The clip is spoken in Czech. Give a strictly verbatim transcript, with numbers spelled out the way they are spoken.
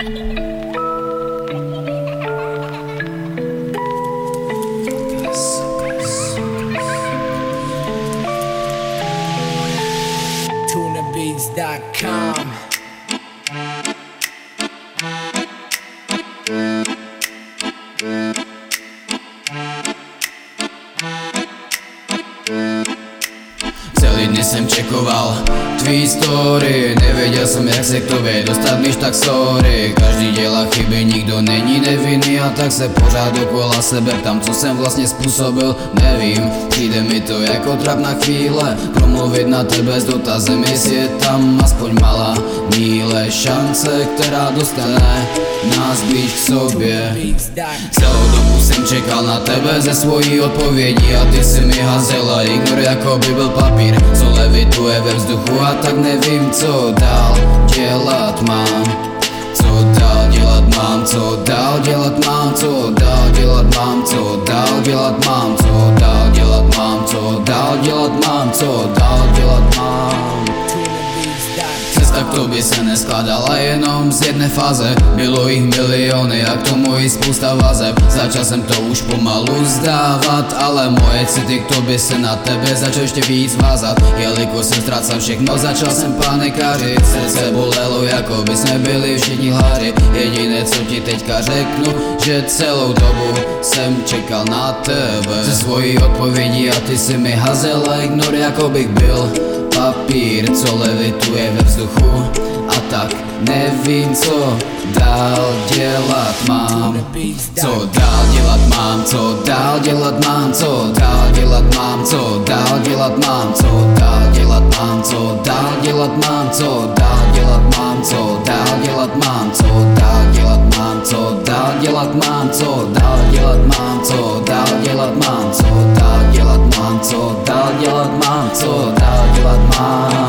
tuna beats dot com. Celý dny jsem čekoval tvý story, nevěděl jsem jak se k tobě dostat, když tak sorry. Každý dělá chyby, nikdo není nevinný a tak se pořád dokola sebe ptám, co jsem vlastně způsobil, nevím. Přijde mi to jako trapná chvíle, promluvit na tebe s dotazem, jestli je tam aspoň malá míle šance, která dostane nás blíž k sobě. Celou dobu jsem čekal na tebe ze svojí odpovědi a ty si mi hazela ignor, jako by byl papír, co levituje ve vzduchu a tak nevím, co dál dělat mám. Co dál dělat mám, co dál dělat mám, co dál dělat mám, co dál dělat mám, co dál dělat mám, co dál dělat mám, co dál dělat mám. Cesta k tobě se neskládala jenom z jedné fáze, bylo jich miliony a k tomu i spousta vazeb. Začal jsem to už pomalu zdávat, ale moje city k tobě se na tebe začal ještě víc vázat. Jelikož jsem ztrácal všechno, začal jsem panikařit, srdce bolelo, jako by jsme byli všichni hlady. Jediné co ti teďka řeknu, že celou dobu jsem čekal na tebe ze svojí odpovědí a ty si mi hazela ignor, jako bych byl papír, co levituje ve vzduchu a tak nevím, co dál dělat mám. Co dál dělat mám, co dál dělat mám, co dál dělat mám, co dál dělat mám, co dál dělat mám, co dál dělat mám, co dál dělat mám, co dál dělat mám, co dál dělat mám, co dál dělat mám, co dál dělat mám, co dál dělat mám, co dál dělat mám, co dál dělat mám, co dál dělat mám.